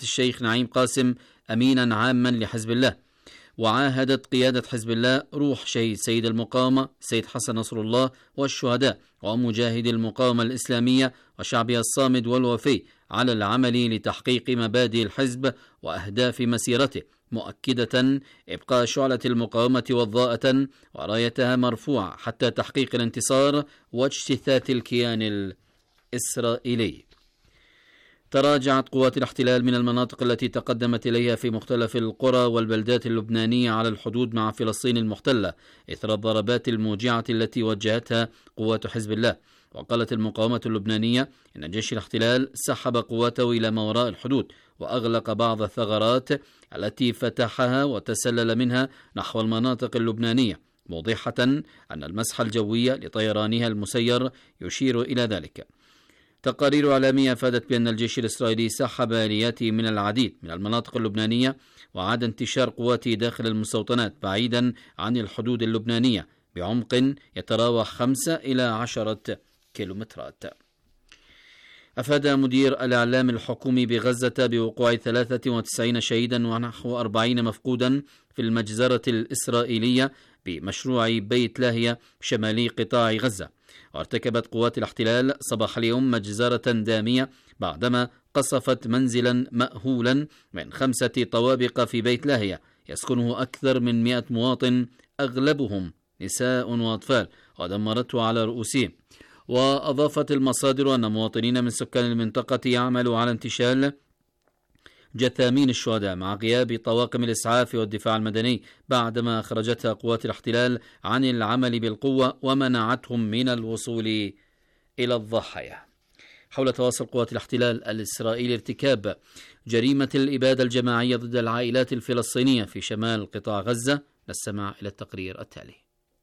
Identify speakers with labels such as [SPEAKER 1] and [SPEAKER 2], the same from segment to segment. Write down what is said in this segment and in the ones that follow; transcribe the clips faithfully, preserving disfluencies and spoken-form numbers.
[SPEAKER 1] الشيخ نعيم قاسم أمينا عاما لحزب الله، وعاهدت قيادة حزب الله روح شهيد سيد المقاومة سيد حسن نصر الله والشهداء ومجاهدي المقاومة الإسلامية وشعبها الصامد والوفي على العمل لتحقيق مبادئ الحزب وأهداف مسيرته، مؤكدة إبقاء شعلة المقاومة وضاءة ورايتها مرفوعة حتى تحقيق الانتصار واجتثاث الكيان الإسرائيلي. تراجعت قوات الاحتلال من المناطق التي تقدمت إليها في مختلف القرى والبلدات اللبنانية على الحدود مع فلسطين المحتلة إثر الضربات الموجعة التي وجهتها قوات حزب الله. وقالت المقاومة اللبنانية إن جيش الاحتلال سحب قواته إلى ما وراء الحدود وأغلق بعض الثغرات التي فتحها وتسلل منها نحو المناطق اللبنانية، موضحة أن المسح الجوي لطيرانها المسير يشير إلى ذلك. تقارير إعلامية أفادت بأن الجيش الإسرائيلي سحب آلياته من العديد من المناطق اللبنانية وعاد انتشار قواته داخل المستوطنات بعيدا عن الحدود اللبنانية بعمق يتراوح خمسة إلى عشرة كيلومترات. أفاد مدير الإعلام الحكومي بغزة بوقوع ثلاثة وتسعين شهيدا ونحو أربعين مفقودا في المجزرة الإسرائيلية بمشروع بيت لاهية شمالي قطاع غزة. وارتكبت قوات الاحتلال صباح اليوم مجزرة دامية بعدما قصفت منزلا مأهولا من خمسة طوابق في بيت لاهية يسكنه أكثر من مئة مواطن أغلبهم نساء وأطفال ودمرته على رؤوسهم. وأضافت المصادر أن مواطنين من سكان المنطقة يعملوا على انتشال جثامين الشهداء مع غياب طواقم الإسعاف والدفاع المدني بعدما أخرجتها قوات الاحتلال عن العمل بالقوة ومنعتهم من الوصول إلى الضحايا. حول تواصل قوات الاحتلال الإسرائيلي ارتكاب جريمة الإبادة الجماعية ضد العائلات الفلسطينية في شمال قطاع غزة، نستمع إلى التقرير التالي.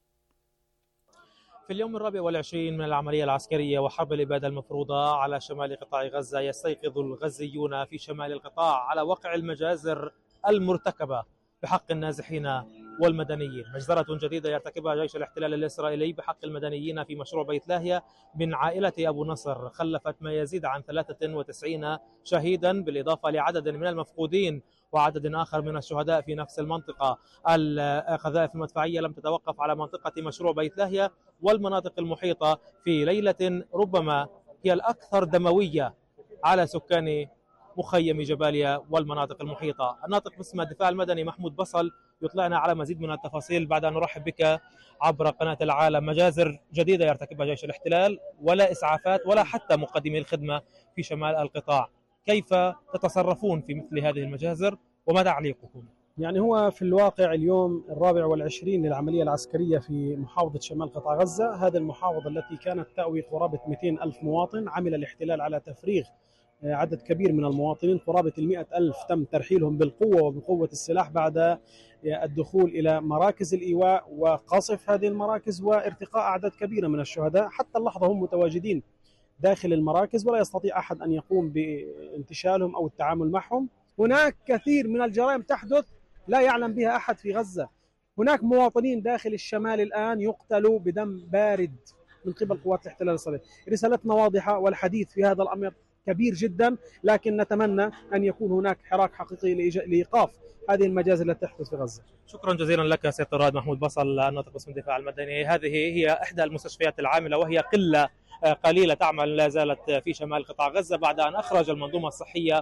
[SPEAKER 2] في اليوم الرابع والعشرين من العملية العسكرية وحرب الإبادة المفروضة على شمال قطاع غزة، يستيقظ الغزيون في شمال القطاع على وقع المجازر المرتكبة بحق النازحين والمدنيين. مجزرة جديدة يرتكبها جيش الاحتلال الإسرائيلي بحق المدنيين في مشروع بيت لاهية من عائلة أبو نصر خلفت ما يزيد عن ثلاثة وتسعين شهيدا بالإضافة لعدد من المفقودين وعدد آخر من الشهداء في نفس المنطقة. القذائف المدفعية لم تتوقف على منطقة مشروع بيت لاهية والمناطق المحيطة في ليلة ربما هي الأكثر دموية على سكان مخيم جباليا والمناطق المحيطة. الناطق باسم الدفاع المدني محمود بصل يطلعنا على مزيد من التفاصيل بعد أن نرحب بك عبر قناة العالم. مجازر جديدة يرتكبها جيش الاحتلال ولا إسعافات ولا حتى مقدمي الخدمة في شمال القطاع، كيف تتصرفون في مثل هذه المجازر وما تعليقكم؟
[SPEAKER 3] يعني هو في الواقع اليوم الرابع والعشرين للعملية العسكرية في محافظة شمال قطاع غزة، هذه المحافظة التي كانت تأوي قرابة مئتين ألف مواطن، عمل الاحتلال على تفريغ عدد كبير من المواطنين قرابة المئة ألف تم ترحيلهم بالقوة وبقوة السلاح بعد الدخول إلى مراكز الإيواء وقصف هذه المراكز وارتقاء أعداد كبيرة من الشهداء. حتى اللحظة هم متواجدين داخل المراكز ولا يستطيع أحد أن يقوم بانتشالهم أو التعامل معهم. هناك كثير من الجرائم تحدث لا يعلم بها أحد في غزة. هناك مواطنين داخل الشمال الآن يقتلوا بدم بارد من قبل قوات الاحتلال الإسرائيلي. رسالتنا واضحة والحديث في هذا الأمر كبير جدا، لكن نتمنى أن يكون هناك حراك حقيقي لإيقاف هذه المجازر التي تحدث في غزة.
[SPEAKER 2] شكرا جزيلا لك سيادة الرائد محمود بصل الناطق باسم الدفاع المدني. هذه هي إحدى المستشفيات العاملة وهي قلة قليلة تعمل لا زالت في شمال قطاع غزة بعد أن أخرج المنظومة الصحية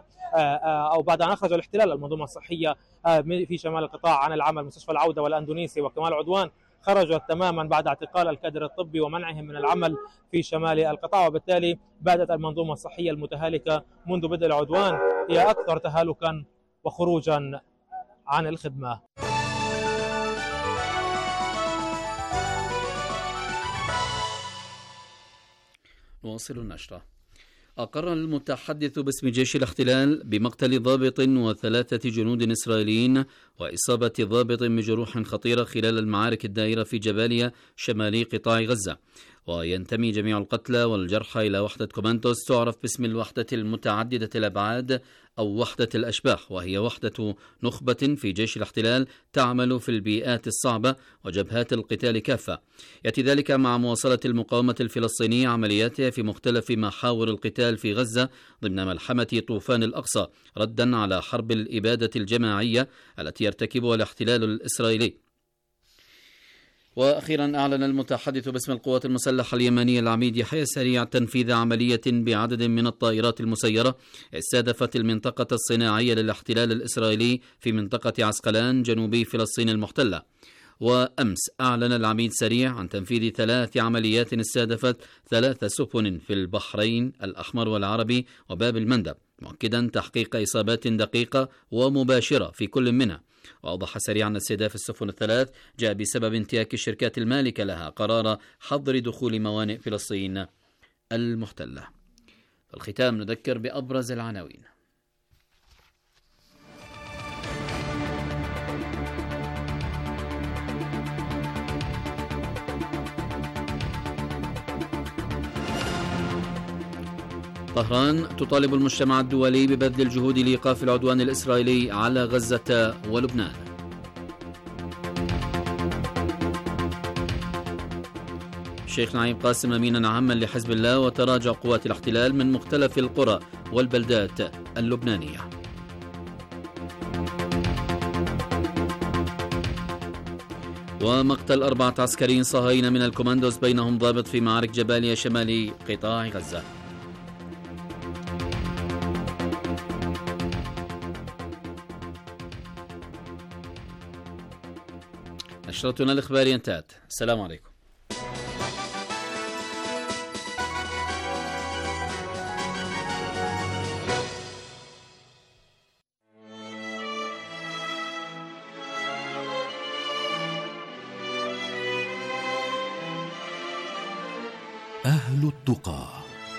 [SPEAKER 2] أو بعد أن أخرج الاحتلال المنظومة الصحية في شمال القطاع عن العمل. مستشفى العودة والأندونيسي وكمال عدوان خرجت تماما بعد اعتقال الكادر الطبي ومنعهم من العمل في شمال القطاع، وبالتالي باتت المنظومة الصحية المتهالكة منذ بدء العدوان هي أكثر تهالكا وخروجا عن الخدمة.
[SPEAKER 1] نواصل النشرة. أقر المتحدث باسم جيش الاحتلال بمقتل ضابط وثلاثة جنود إسرائيليين وإصابة ضابط بجروح خطيرة خلال المعارك الدائرة في جباليا شمالي قطاع غزة. وينتمي جميع القتلى والجرحى إلى وحدة كوماندوس تعرف باسم الوحدة المتعددة الأبعاد أو وحدة الأشباح، وهي وحدة نخبة في جيش الاحتلال تعمل في البيئات الصعبة وجبهات القتال كافة. يأتي ذلك مع مواصلة المقاومة الفلسطينية عملياتها في مختلف محاور القتال في غزة ضمن ملحمة طوفان الأقصى، ردا على حرب الإبادة الجماعية التي يرتكبها الاحتلال الإسرائيلي. وأخيرا أعلن المتحدث باسم القوات المسلحة اليمنية العميد يحيى سريع تنفيذ عملية بعدد من الطائرات المسيرة استهدفت المنطقة الصناعية للاحتلال الإسرائيلي في منطقة عسقلان جنوبي فلسطين المحتلة. وأمس أعلن العميد سريع عن تنفيذ ثلاث عمليات استهدفت ثلاث سفن في البحرين الأحمر والعربي وباب المندب، مؤكدا تحقيق إصابات دقيقة ومباشرة في كل منها. وأوضح سريعا أن استهداف السفن الثلاث جاء بسبب انتهاك الشركات المالكة لها قرار حظر دخول موانئ فلسطين المحتلة. في الختام نذكر بأبرز العناوين. طهران تطالب المجتمع الدولي ببذل الجهود لإيقاف العدوان الإسرائيلي على غزة ولبنان. الشيخ نعيم قاسم أمينا عاما لحزب الله وتراجع قوات الاحتلال من مختلف القرى والبلدات اللبنانية. ومقتل أربعة عسكريين صهاينة من الكوماندوز بينهم ضابط في معارك جباليا شمال قطاع غزة. نشرتنا الإخبارية انتهت. السلام عليكم.
[SPEAKER 4] أهل التقى.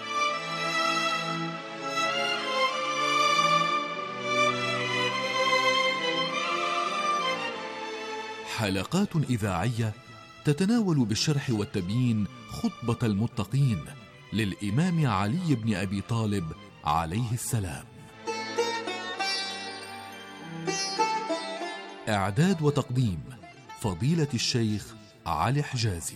[SPEAKER 4] حلقات إذاعية تتناول بالشرح والتبيين خطبة المتقين للإمام علي بن أبي طالب عليه السلام. إعداد وتقديم فضيلة الشيخ علي حجازي.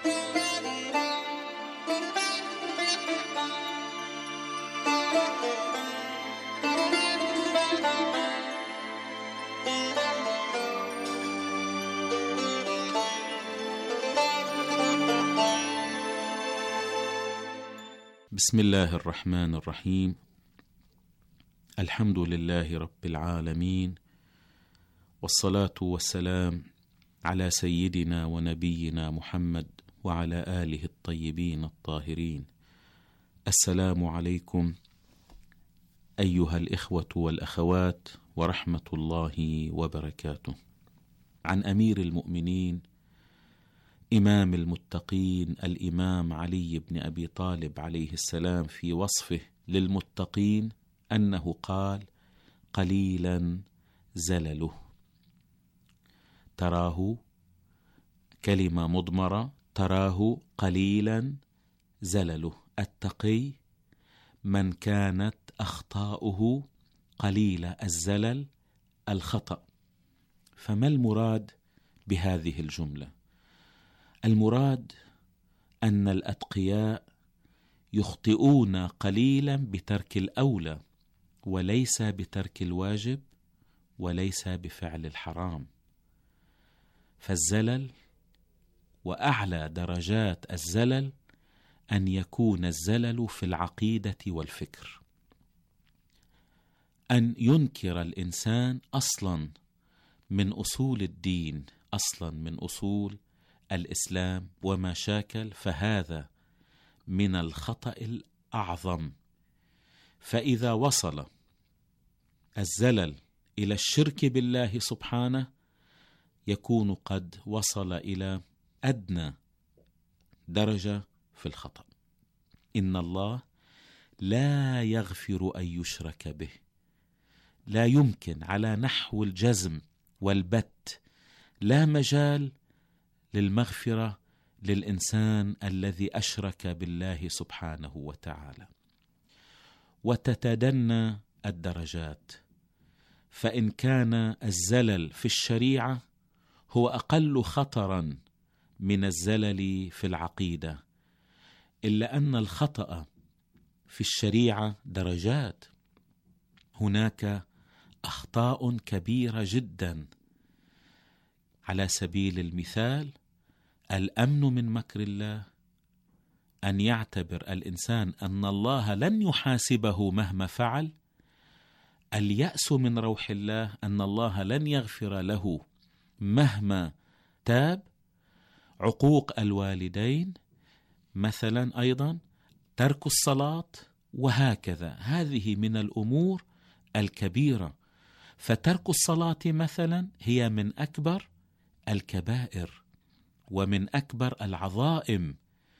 [SPEAKER 5] بسم الله الرحمن الرحيم. الحمد لله رب العالمين، والصلاة والسلام على سيدنا ونبينا محمد وعلى آله الطيبين الطاهرين. السلام عليكم أيها الإخوة والأخوات ورحمة الله وبركاته. عن أمير المؤمنين إمام المتقين الإمام علي بن أبي طالب عليه السلام في وصفه للمتقين أنه قال: قليلا زلله. تراه كلمة مضمرة، تراه قليلا زلله. التقي من كانت أخطاؤه قليل الزلل الخطأ. فما المراد بهذه الجملة؟ المراد أن الأتقياء يخطئون قليلا بترك الأولى، وليس بترك الواجب، وليس بفعل الحرام. فالزلل وأعلى درجات الزلل أن يكون الزلل في العقيدة والفكر، أن ينكر الإنسان أصلا من أصول الدين، أصلا من أصول الإسلام وما شاكل، فهذا من الخطأ الأعظم. فإذا وصل الزلل إلى الشرك بالله سبحانه يكون قد وصل إلى أدنى درجة في الخطأ. إن الله لا يغفر أن يشرك به. لا يمكن على نحو الجزم والبت، لا مجال للمغفرة للإنسان الذي أشرك بالله سبحانه وتعالى. وتتدنى الدرجات، فإن كان الزلل في الشريعة هو أقل خطرا من الزلل في العقيدة، إلا أن الخطأ في الشريعة درجات. هناك أخطاء كبيرة جدا، على سبيل المثال الأمن من مكر الله، أن يعتبر الإنسان أن الله لن يحاسبه مهما فعل، اليأس من روح الله أن الله لن يغفر له مهما تاب، عقوق الوالدين مثلا، أيضا ترك الصلاة، وهكذا. هذه من الأمور الكبيرة، فترك الصلاة مثلا هي من أكبر الكبائر ومن أكبر العظائم.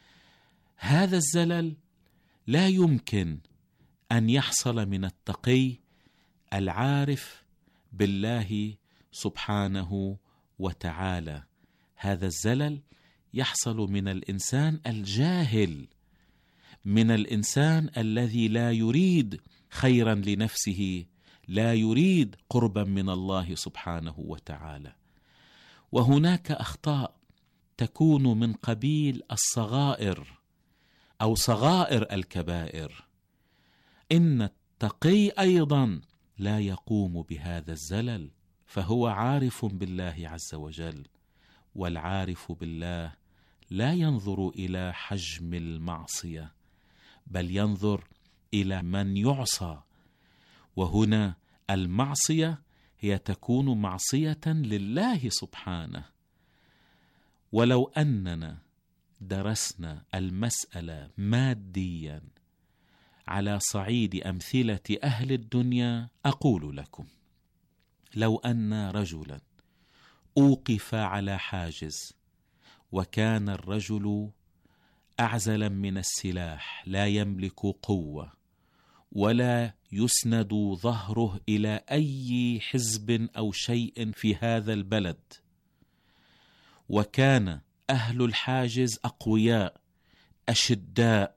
[SPEAKER 5] هذا الزلل لا يمكن أن يحصل من التقي العارف بالله سبحانه وتعالى، هذا الزلل يحصل من الإنسان الجاهل، من الإنسان الذي لا يريد خيرا لنفسه، لا يريد قربا من الله سبحانه وتعالى. وهناك أخطاء تكون من قبيل الصغائر أو صغائر الكبائر. إن التقي أيضا لا يقوم بهذا الزلل، فهو عارف بالله عز وجل، والعارف بالله لا ينظر إلى حجم المعصية، بل ينظر إلى من يعصى. وهنا المعصية هي تكون معصية لله سبحانه. ولو أننا درسنا المسألة ماديا على صعيد أمثلة أهل الدنيا، أقول لكم لو أن رجلا أوقف على حاجز، وكان الرجل أعزلا من السلاح، لا يملك قوة ولا يسند ظهره إلى أي حزب أو شيء في هذا البلد، وكان أهل الحاجز أقوياء أشداء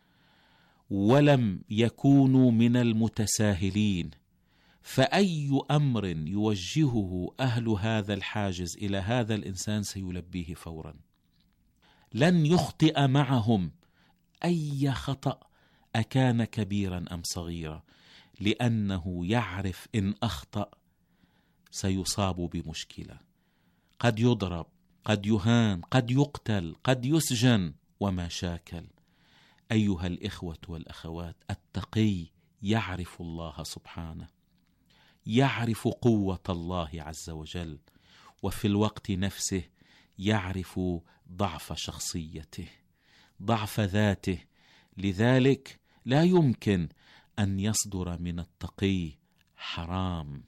[SPEAKER 5] ولم يكونوا من المتساهلين، فأي أمر يوجهه أهل هذا الحاجز إلى هذا الإنسان سيلبيه فورا، لن يخطئ معهم أي خطأ أكان كبيرا أم صغيرا، لأنه يعرف إن أخطأ سيصاب بمشكلة، قد يضرب، قد يهان، قد يقتل، قد يسجن وما شاكل. أيها الإخوة والأخوات، التقي يعرف الله سبحانه، يعرف قوة الله عز وجل، وفي الوقت نفسه يعرف ضعف شخصيته، ضعف ذاته. لذلك لا يمكن أن يصدر من التقي حرام.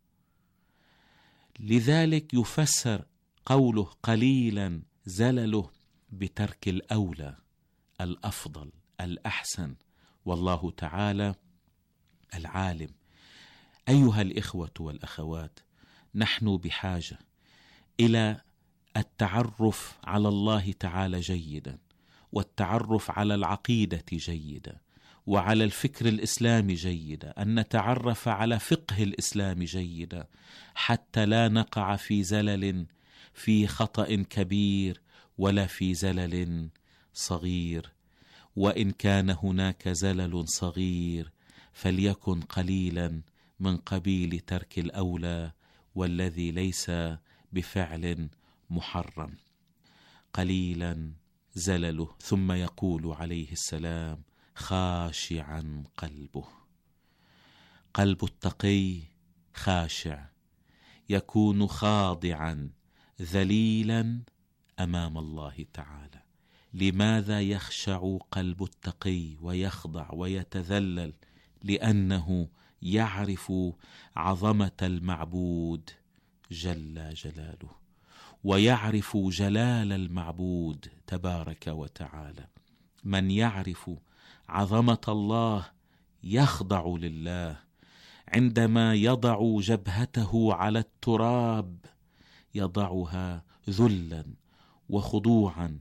[SPEAKER 5] لذلك يفسر قوله قليلا زلله بترك الأولى، الأفضل، الأحسن، والله تعالى العالم. أيها الإخوة والأخوات، نحن بحاجة إلى التعرف على الله تعالى جيدا، والتعرف على العقيدة جيدا، وعلى الفكر الإسلامي جيدا، أن نتعرف على فقه الإسلام جيدا، حتى لا نقع في زلل، في خطأ كبير، ولا في زلل صغير. وإن كان هناك زلل صغير فليكن قليلا من قبيل ترك الأولى، والذي ليس بفعل محرم. قليلا زلله. ثم يقول عليه السلام خاشعا قلبه. قلب التقي خاشع، يكون خاضعا ذليلا أمام الله تعالى. لماذا يخشع قلب التقي ويخضع ويتذلل؟ لأنه يعرف عظمة المعبود جل جلاله، ويعرف جلال المعبود تبارك وتعالى. من يعرف عظمة الله يخضع لله. عندما يضع جبهته على التراب يضعها ذلا وخضوعا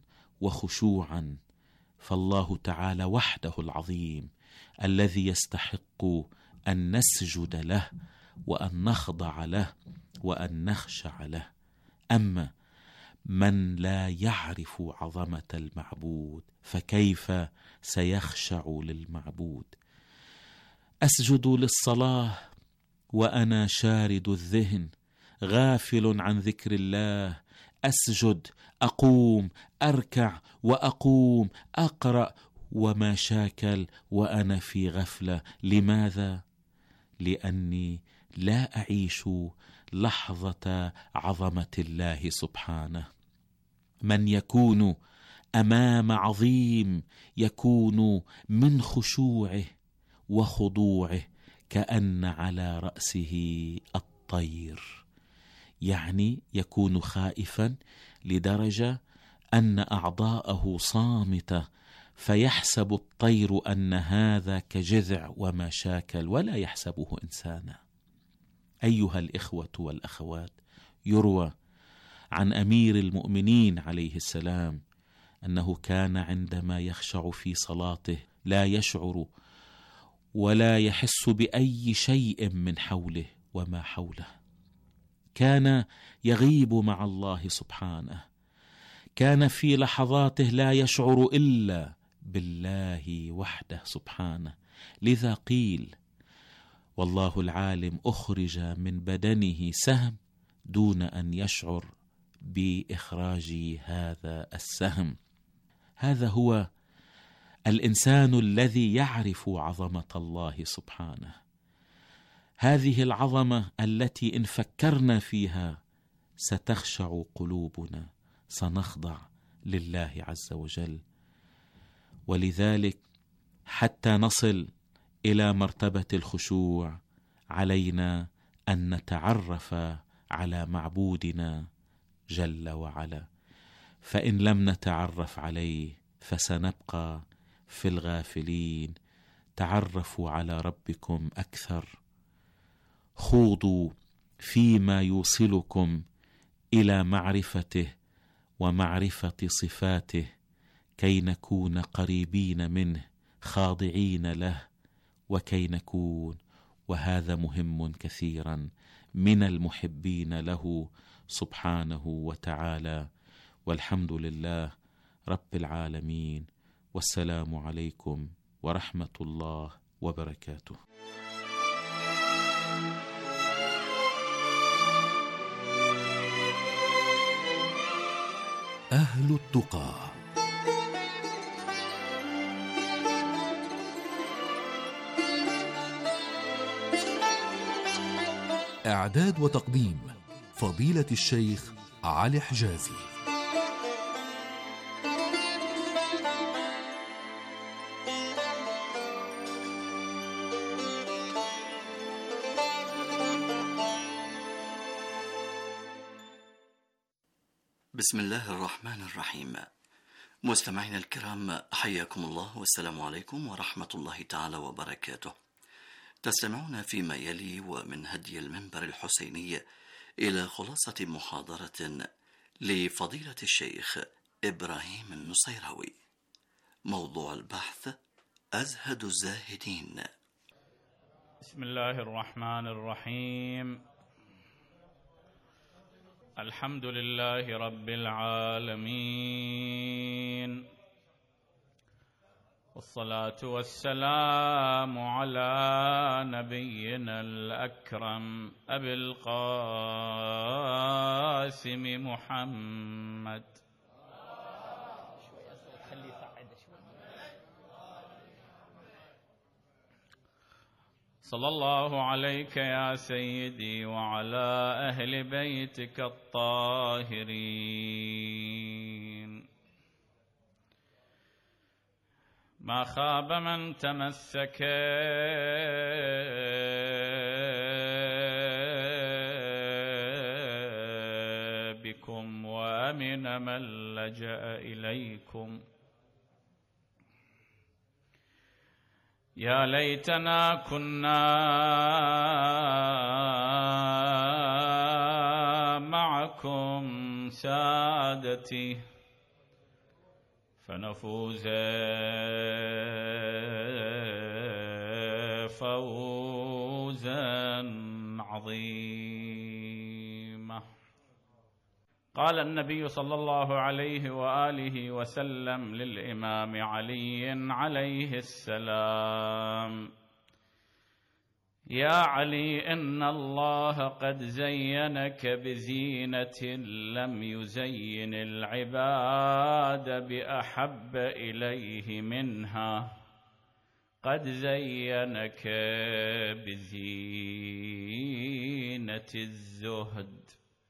[SPEAKER 5] وخشوعا، فالله تعالى وحده العظيم الذي يستحق أن نسجد له وأن نخضع له وأن نخشع له. أما من لا يعرف عظمة المعبود فكيف سيخشع للمعبود؟ أسجد للصلاة وأنا شارد الذهن غافل عن ذكر الله، أسجد، أقوم، أركع وأقوم، أقرأ وما شاكل وأنا في غفلة. لماذا؟ لأني لا أعيش لحظة عظمة الله سبحانه. من يكون أمام عظيم يكون من خشوعه وخضوعه كأن على رأسه الطير، يعني يكون خائفا لدرجة أن أعضاءه صامتة، فيحسب الطير أن هذا كجذع وما شاكل ولا يحسبه إنسانا. أيها الإخوة والأخوات، يروى عن أمير المؤمنين عليه السلام أنه كان عندما يخشع في صلاته لا يشعر ولا يحس بأي شيء من حوله وما حوله، كان يغيب مع الله سبحانه، كان في لحظاته لا يشعر إلا بالله وحده سبحانه. لذا قيل والله العالم أخرج من بدنه سهم دون أن يشعر بإخراج هذا السهم. هذا هو الإنسان الذي يعرف عظمة الله سبحانه. هذه العظمة التي إن فكرنا فيها ستخشع قلوبنا، سنخضع لله عز وجل. ولذلك حتى نصل إلى مرتبة الخشوع علينا أن نتعرف على معبودنا جل وعلا، فإن لم نتعرف عليه فسنبقى في الغافلين. تعرفوا على ربكم أكثر، خوضوا فيما يوصلكم إلى معرفته ومعرفة صفاته كي نكون قريبين منه خاضعين له، وكي نكون، وهذا مهم كثيرا، من المحبين له سبحانه وتعالى. والحمد لله رب العالمين، والسلام عليكم ورحمة الله وبركاته.
[SPEAKER 4] أهل التقى. إعداد وتقديم فضيلة الشيخ علي حجازي.
[SPEAKER 6] بسم الله الرحمن الرحيم. مستمعينا الكرام، حياكم الله والسلام عليكم ورحمة الله تعالى وبركاته. تستمعون فيما يلي ومن هدي المنبر الحسيني إلى خلاصة محاضرة لفضيلة الشيخ إبراهيم النصيراوي. موضوع البحث: أزهد الزاهدين.
[SPEAKER 7] بسم الله الرحمن الرحيم. الحمد لله رب العالمين، والصلاة والسلام على نبينا الأكرم أبي القاسم محمد صلى الله عليك يا سيدي وعلى أهل بيتك الطاهرين. ما خاب من تمسك بكم وأمن من لجأ إليكم. يا ليتنا كنا معكم سادتي فنفوز فوزا عظيمة. قال النبي صلى الله عليه وآله وسلم للإمام علي عليه السلام: يا علي، إن الله قد زينك بزينة لم يزين العباد بأحب إليه منها، قد زينك بزينة الزهد.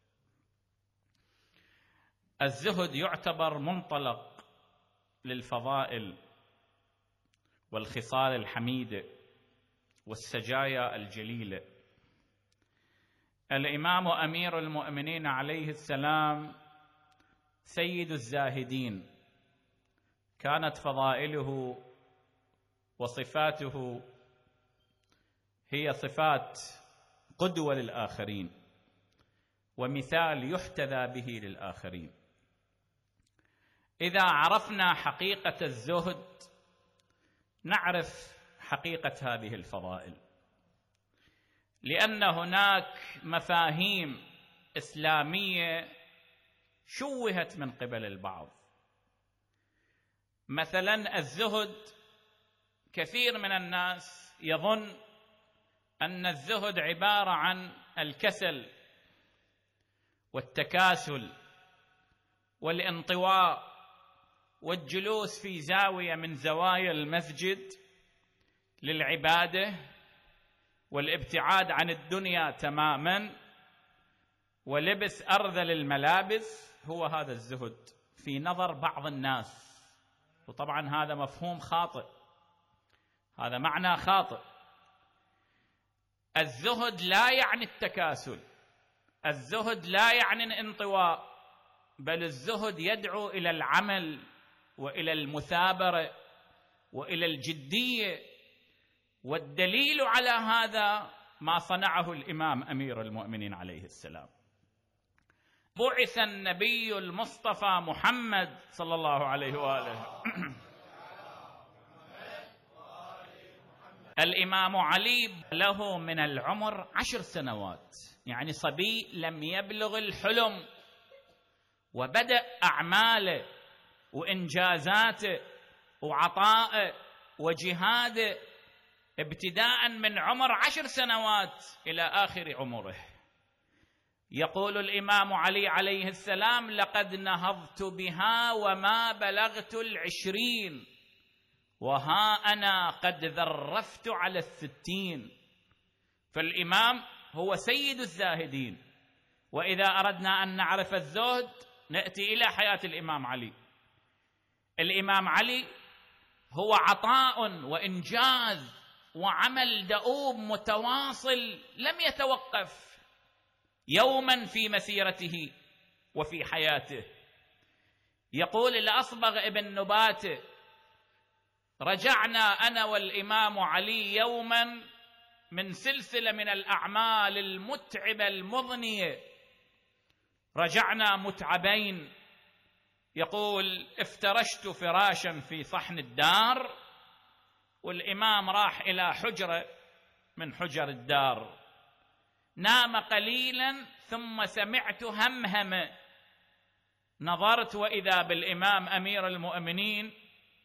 [SPEAKER 7] الزهد يعتبر منطلق للفضائل والخصال الحميدة والسجايا الجليلة. الإمام أمير المؤمنين عليه السلام سيد الزاهدين، كانت فضائله وصفاته هي صفات قدوة للآخرين ومثال يحتذى به للآخرين. إذا عرفنا حقيقة الزهد نعرف حقيقة هذه الفضائل، لأن هناك مفاهيم إسلامية شوهت من قبل البعض. مثلا الزهد، كثير من الناس يظن أن الزهد عبارة عن الكسل والتكاسل والانطواء والجلوس في زاوية من زوايا المسجد للعبادة والابتعاد عن الدنيا تماما ولبس أرذل الملابس. هو هذا الزهد في نظر بعض الناس، وطبعا هذا مفهوم خاطئ، هذا معنى خاطئ. الزهد لا يعني التكاسل، الزهد لا يعني الانطواء، بل الزهد يدعو إلى العمل وإلى المثابرة وإلى الجدية. والدليل على هذا ما صنعه الإمام أمير المؤمنين عليه السلام. بعث النبي المصطفى محمد صلى الله عليه وآله الإمام علي له من العمر عشر سنوات، يعني صبي لم يبلغ الحلم، وبدأ أعماله وإنجازاته وعطائه وجهاده ابتداء من عمر عشر سنوات إلى آخر عمره. يقول الإمام علي عليه السلام: لقد نهضت بها وما بلغت العشرين، وها أنا قد ذرفت على الستين. فالإمام هو سيد الزاهدين. وإذا أردنا أن نعرف الزهد نأتي إلى حياة الإمام علي. الإمام علي هو عطاء وإنجاز وعمل دؤوب متواصل لم يتوقف يوما في مسيرته وفي حياته. يقول الأصبغ ابن نباتة: رجعنا أنا والإمام علي يوما من سلسلة من الأعمال المتعبة المضنية، رجعنا متعبين. يقول: افترشت فراشا في صحن الدار، والإمام راح إلى حجرة من حجر الدار، نام قليلا ثم سمعت همهمة، نظرت وإذا بالإمام أمير المؤمنين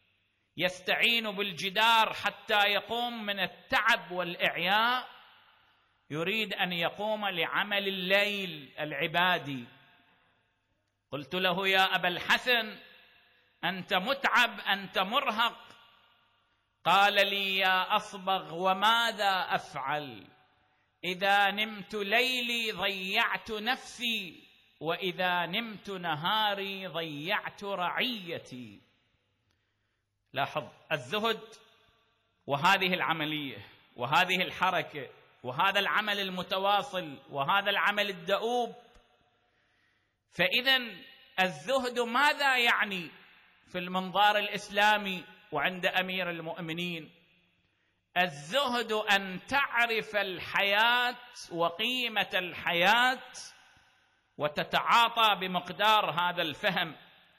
[SPEAKER 7] يستعين بالجدار حتى يقوم من التعب والإعياء، يريد أن يقوم لعمل الليل العبادي. قلت له: يا أبا الحسن، أنت متعب، أنت مرهق. قال لي: يا أصبغ، وماذا أفعل؟ إذا نمت ليلي ضيعت نفسي، وإذا نمت نهاري ضيعت رعيتي. لاحظ الزهد وهذه العملية وهذه الحركة وهذا العمل المتواصل وهذا العمل الدؤوب. فإذا الزهد ماذا يعني في المنظار الإسلامي وعند أمير المؤمنين؟ الزهد أن تعرف الحياة وقيمة الحياة وتتعاطى بمقدار هذا الفهم،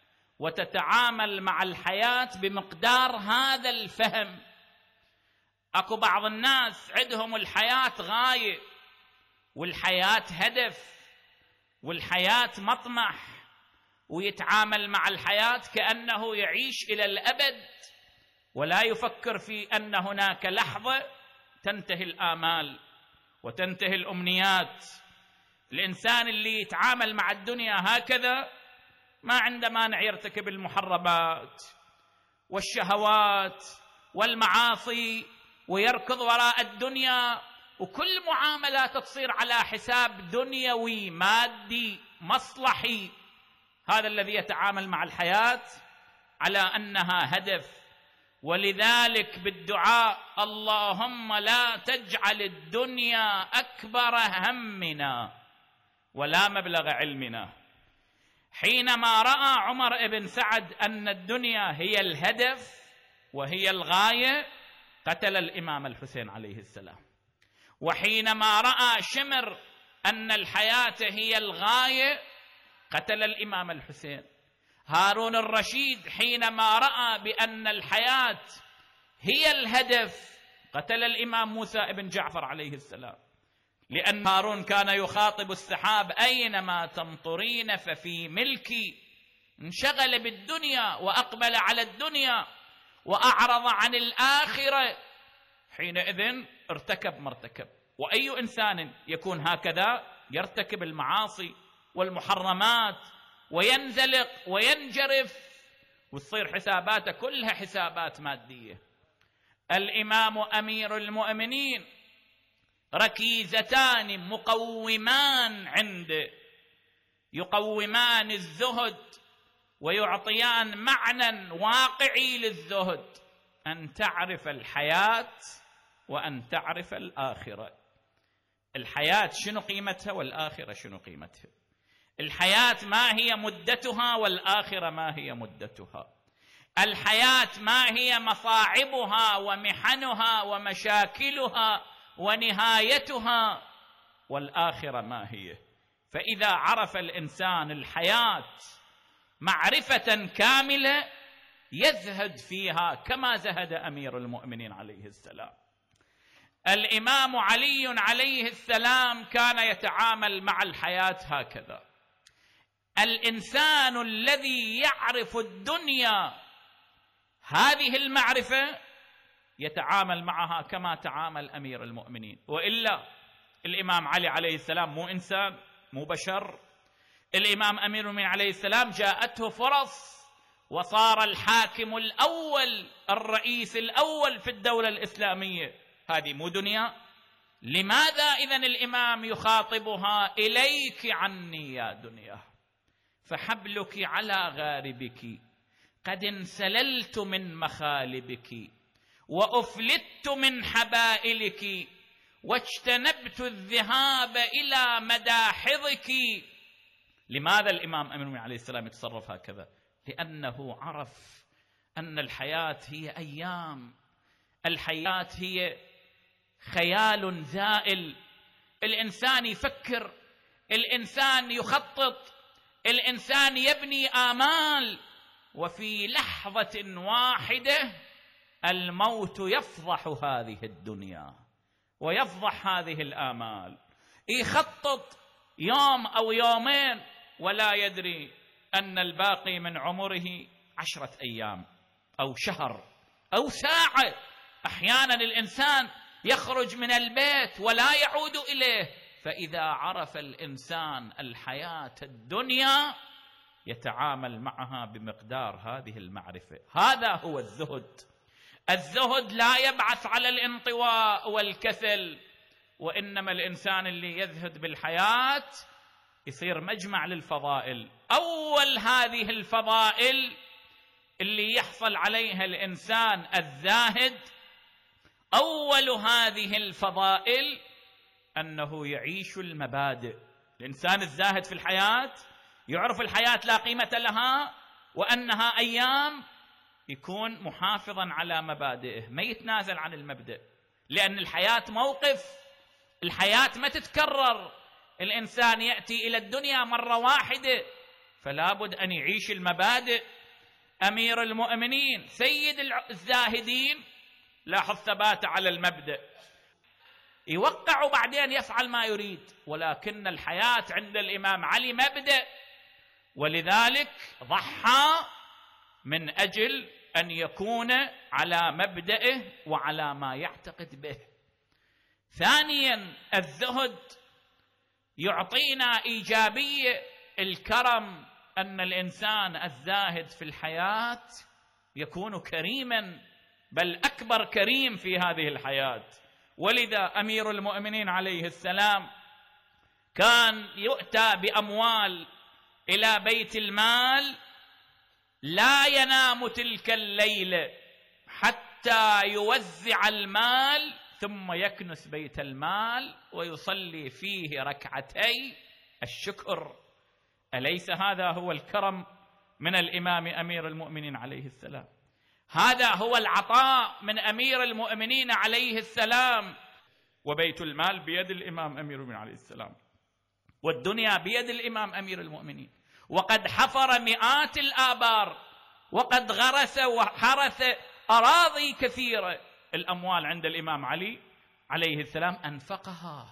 [SPEAKER 7] وتتعامل مع الحياة بمقدار هذا الفهم. أكو بعض الناس عندهم الحياة غاية والحياة هدف والحياة مطمح، ويتعامل مع الحياة كأنه يعيش إلى الأبد، ولا يفكر في أن هناك لحظة تنتهي الآمال وتنتهي الأمنيات. الإنسان اللي يتعامل مع الدنيا هكذا ما عنده مانع يرتكب المحرمات والشهوات والمعاصي ويركض وراء الدنيا، وكل معاملات تصير على حساب دنيوي مادي مصلحي. هذا الذي يتعامل مع الحياة على أنها هدف. ولذلك بالدعاء اللهم لا تجعل الدنيا أكبر همنا ولا مبلغ علمنا. حينما رأى عمر بن سعد أن الدنيا هي الهدف وهي الغاية قتل الإمام الحسين عليه السلام. وحينما رأى شمر أن الحياة هي الغاية قتل الإمام الحسين. هارون الرشيد حينما رأى بأن الحياة هي الهدف قتل الإمام موسى بن جعفر عليه السلام، لأن هارون كان يخاطب السحاب أينما تمطرين ففي ملكي. انشغل بالدنيا وأقبل على الدنيا وأعرض عن الآخرة، حينئذ ارتكب ما ارتكب. وأي إنسان يكون هكذا يرتكب المعاصي والمحرمات وينزلق وينجرف وتصير حساباته كلها حسابات مادية. الإمام أمير المؤمنين ركيزتان مقومان عنده، يقومان الزهد ويعطيان معنى واقعي للزهد: أن تعرف الحياة وأن تعرف الآخرة. الحياة شنو قيمتها والآخرة شنو قيمتها. الحياة ما هي مدتها والآخرة ما هي مدتها. الحياة ما هي مصاعبها ومحنها ومشاكلها ونهايتها، والآخرة ما هي. فإذا عرف الإنسان الحياة معرفة كاملة يزهد فيها كما زهد أمير المؤمنين عليه السلام. الإمام علي عليه السلام كان يتعامل مع الحياة هكذا. الإنسان الذي يعرف الدنيا هذه المعرفة يتعامل معها كما تعامل أمير المؤمنين. وإلا الإمام علي عليه السلام مو إنسان، مو بشر. الإمام أمير المؤمنين عليه السلام جاءته فرص وصار الحاكم الأول الرئيس الأول في الدولة الإسلامية. هذه مو دنيا؟ لماذا إذن الإمام يخاطبها: إليك عني يا دنيا فحبلك على غاربك، قد انسللت من مخالبك وأفلت من حبائلك واجتنبت الذهاب إلى مداحضك. لماذا الإمام أمير المؤمنين عليه السلام يتصرف هكذا؟ لأنه عرف أن الحياة هي أيام، الحياة هي خيال زائل. الإنسان يفكر، الإنسان يخطط، الإنسان يبني آمال، وفي لحظة واحدة الموت يفضح هذه الدنيا ويفضح هذه الآمال. يخطط يوم أو يومين ولا يدري أن الباقي من عمره عشرة أيام أو شهر أو ساعة. أحيانا الإنسان يخرج من البيت ولا يعود إليه. فإذا عرف الإنسان الحياة الدنيا يتعامل معها بمقدار هذه المعرفة. هذا هو الزهد. الزهد لا يبعث على الانطواء والكسل، وإنما الإنسان اللي يزهد بالحياة يصير مجمع للفضائل. أول هذه الفضائل اللي يحصل عليها الإنسان الزاهد، أول هذه الفضائل أنه يعيش المبادئ. الإنسان الزاهد في الحياة يعرف الحياة لا قيمة لها وأنها أيام، يكون محافظا على مبادئه، ما يتنازل عن المبدأ، لأن الحياة موقف، الحياة ما تتكرر. الإنسان يأتي إلى الدنيا مرة واحدة، فلا بد أن يعيش المبادئ. أمير المؤمنين سيد الزاهدين لاحظ ثباته على المبدأ. يوقع وبعدين يفعل ما يريد، ولكن الحياة عند الإمام علي مبدأ، ولذلك ضحى من أجل أن يكون على مبدأه وعلى ما يعتقد به. ثانيا الزهد يعطينا إيجابية الكرم، أن الإنسان الزاهد في الحياة يكون كريما، بل أكبر كريم في هذه الحياة. ولذا أمير المؤمنين عليه السلام كان يؤتى بأموال إلى بيت المال لا ينام تلك الليلة حتى يوزع المال، ثم يكنس بيت المال ويصلي فيه ركعتي الشكر. أليس هذا هو الكرم من الإمام أمير المؤمنين عليه السلام؟ هذا هو العطاء من أمير المؤمنين عليه السلام. وبيت المال بيد الإمام أمير المؤمنين عليه السلام، والدنيا بيد الإمام أمير المؤمنين، وقد حفر مئات الآبار، وقد غرس وحرث أراضي كثيرة. الأموال عند الإمام علي عليه السلام أنفقها.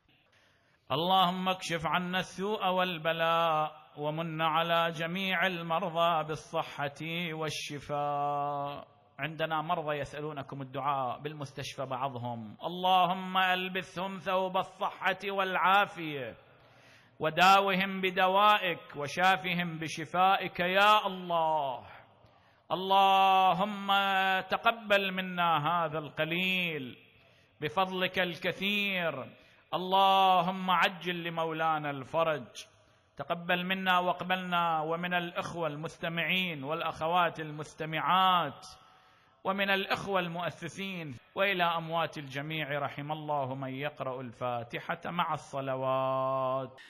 [SPEAKER 7] اللهم اكشف عنا السوء والبلاء، ومن على جميع المرضى بالصحة والشفاء. عندنا مرضى يسألونكم الدعاء بالمستشفى بعضهم، اللهم ألبسهم ثوب الصحة والعافية، وداوهم بدوائك، وشافهم بشفائك يا الله. اللهم تقبل منا هذا القليل بفضلك الكثير. اللهم عجل لمولانا الفرج. تقبل منا واقبلنا، ومن الإخوة المستمعين والأخوات المستمعات، ومن الإخوة المؤسسين، وإلى أموات الجميع رحم الله من يقرأ الفاتحة مع الصلوات.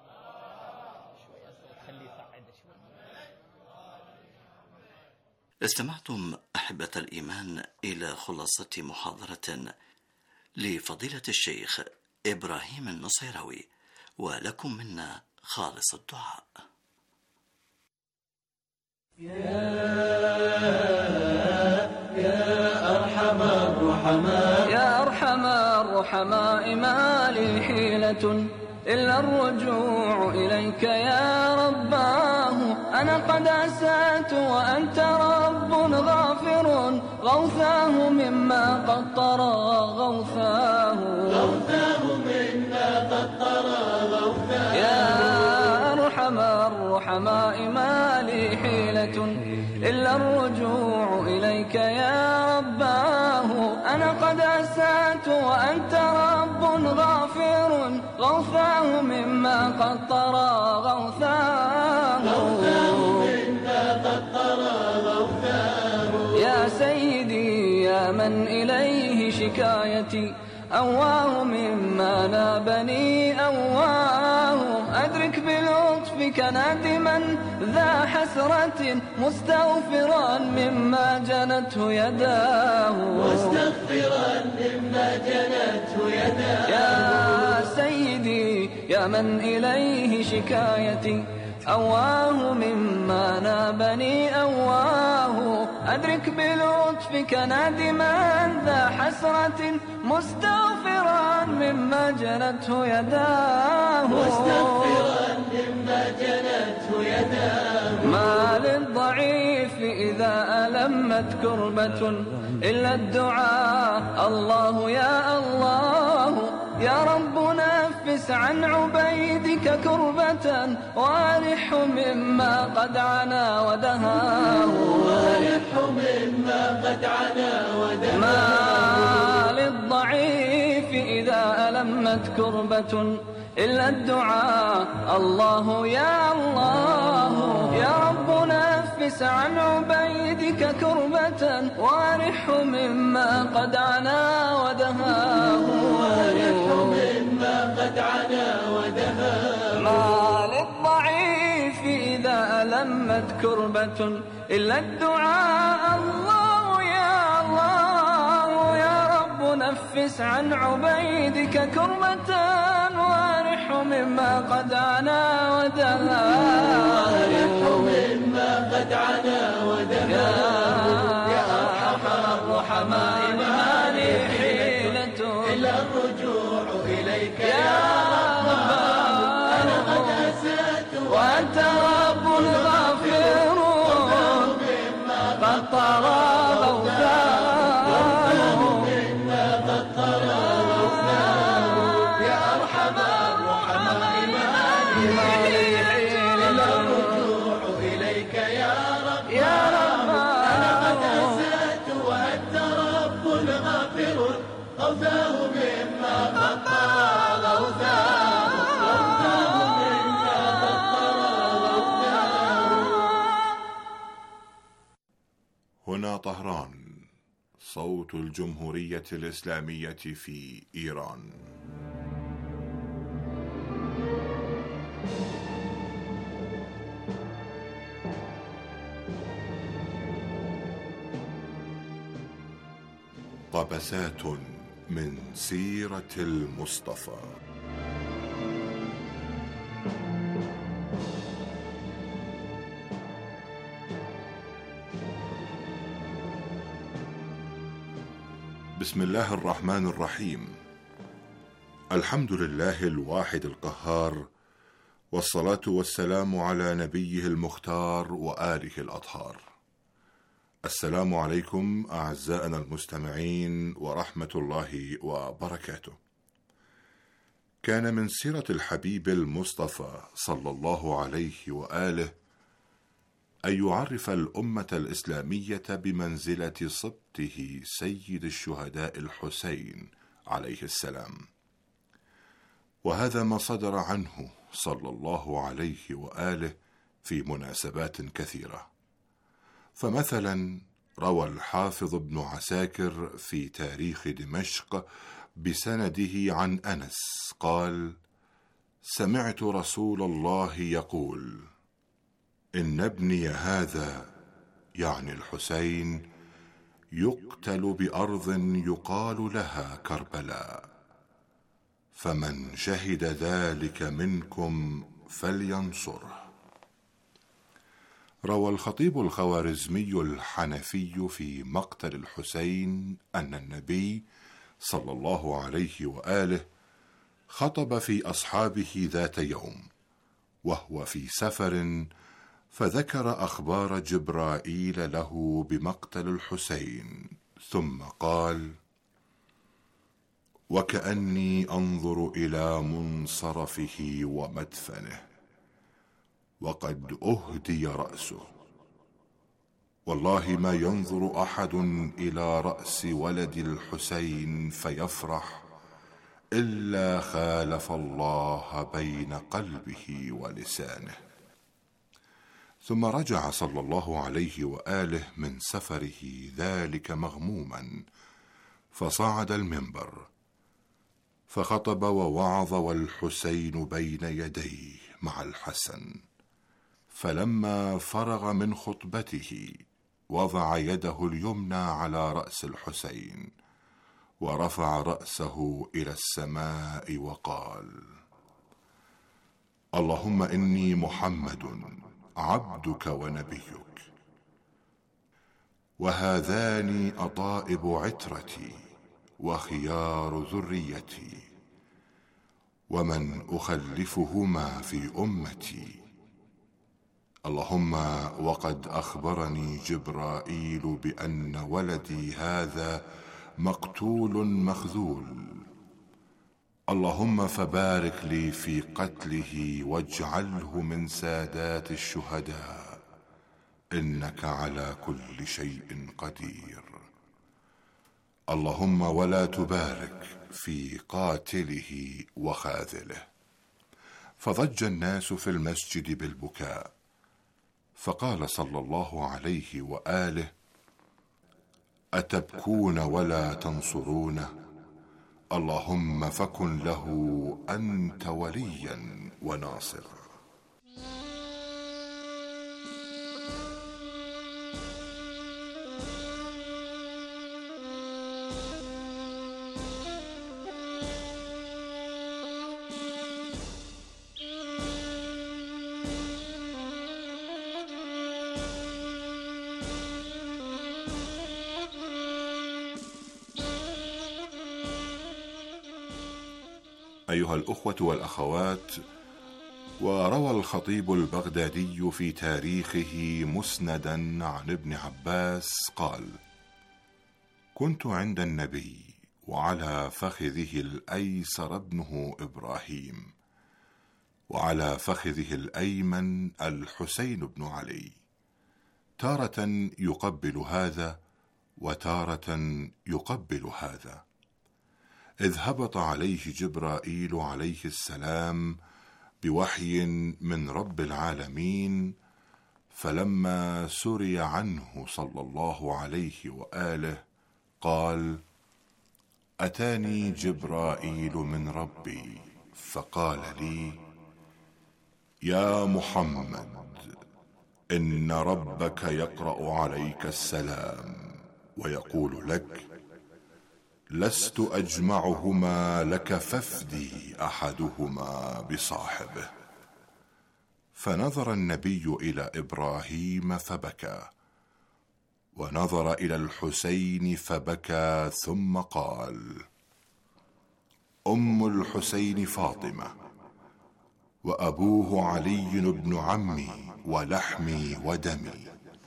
[SPEAKER 6] استمعتم أحبة الإيمان إلى خلاصة محاضرة لفضيلة الشيخ إبراهيم النصيروي، ولكم منا خالص الدعاء.
[SPEAKER 8] يا يا أرحم الرحماء يا أرحم الرحماء ما لي حيلة إلا الرجوع إليك يا رباه. أنا قد أسأت وأنت رب غافر، غوثاه مما قد طرى غوثاه غوثاه مما قد طرى غوثاه. يا أرحم الرحماء ما لي حيلة إلا الرجوع إليك يا رباه. أنا قد أسأت وأنت رب غافر، غوثاه مما قد طرى غوثاه غوثاه مما قد طرى غوثاه. يا سيدي يا من إليه شكايتي، أواه مما نابني أواه. أدرك بلطفك نادما ذا حسرة، مستغفرا مما جنته يداه مستغفرا مما جنته يداه. يا سيدي يا من إليه شكايتي، أواه مما نابني أواه. أدرك بلطفك نادما ذا حسرة، مستغفرا مما جنته يداه مستغفرا مما جنته يداه. ما للضعيف إذا ألمت كربة إلا الدعاء، الله يا الله. يا رب نفس عن عبيدك كربة، وارحه مما قد عنا ودهاه وارحه مما قد عنا ودهاه. ما للضعيف إذا ألمت كربة إلا الدعاء، الله يا الله. يا رب نفس عن عبيدك كربة، وارحه مما قد عنا ودهاه وارحه مما قد عنا ودهاه. ما للضعيف إذا ألمت كربة إلا الدعاء، الله يا الله. يا رب نفس عن عبيدك كربة، وارحه مما قد عنا ودهاه وارحه مما قد عنا ودهاه. يا أرحم الرحماء ما لي حيلة إلا الرجوع
[SPEAKER 9] غوثاه منا قطر غوثاه غوثاه منا قطر غوثاه.
[SPEAKER 10] هنا طهران، صوت الجمهورية الإسلامية في إيران. قبسات من سيرة المصطفى. بسم الله الرحمن الرحيم. الحمد لله الواحد القهار، والصلاة والسلام على نبيه المختار وآله الأطهار. السلام عليكم أعزائنا المستمعين ورحمة الله وبركاته. كان من سيرة الحبيب المصطفى صلى الله عليه وآله أن يعرف الأمة الإسلامية بمنزلة صبته سيد الشهداء الحسين عليه السلام، وهذا ما صدر عنه صلى الله عليه وآله في مناسبات كثيرة. فمثلا روى الحافظ ابن عساكر في تاريخ دمشق بسنده عن أنس قال: سمعت رسول الله يقول: إن ابني هذا، يعني الحسين، يقتل بأرض يقال لها كربلاء، فمن شهد ذلك منكم فلينصره. روى الخطيب الخوارزمي الحنفي في مقتل الحسين أن النبي صلى الله عليه وآله خطب في أصحابه ذات يوم وهو في سفر، فذكر أخبار جبرائيل له بمقتل الحسين، ثم قال: وكأني أنظر إلى منصرفه ومدفنه وقد أهدي رأسه، والله ما ينظر أحد إلى رأس ولد الحسين فيفرح إلا خالف الله بين قلبه ولسانه. ثم رجع صلى الله عليه وآله من سفره ذلك مغموما، فصعد المنبر فخطب ووعظ والحسين بين يديه مع الحسن، فلما فرغ من خطبته وضع يده اليمنى على رأس الحسين ورفع رأسه إلى السماء وقال: اللهم إني محمد عبدك ونبيك، وهذان أطائب عترتي وخيار ذريتي، ومن أخلفهما في أمتي. اللهم وقد أخبرني جبرائيل بأن ولدي هذا مقتول مخذول، اللهم فبارك لي في قتله واجعله من سادات الشهداء، إنك على كل شيء قدير. اللهم ولا تبارك في قاتله وخاذله. فضج الناس في المسجد بالبكاء، فقال صلى الله عليه وآله: أتبكون ولا تنصرونه؟ اللهم فكن له أنت وليا وناصرا. أيها الأخوة والأخوات، وروى الخطيب البغدادي في تاريخه مسندا عن ابن عباس قال: كنت عند النبي وعلى فخذه الأيسر ابنه إبراهيم، وعلى فخذه الأيمن الحسين بن علي، تارة يقبل هذا وتارة يقبل هذا، إذ هبط عليه جبرائيل عليه السلام بوحي من رب العالمين، فلما سري عنه صلى الله عليه وآله قال: أتاني جبرائيل من ربي فقال لي: يا محمد، إن ربك يقرأ عليك السلام ويقول لك: لست أجمعهما لك فافدي أحدهما بصاحبه. فنظر النبي إلى إبراهيم فبكى، ونظر إلى الحسين فبكى، ثم قال: أم الحسين فاطمة، وأبوه علي بن عمي ولحمي ودمي،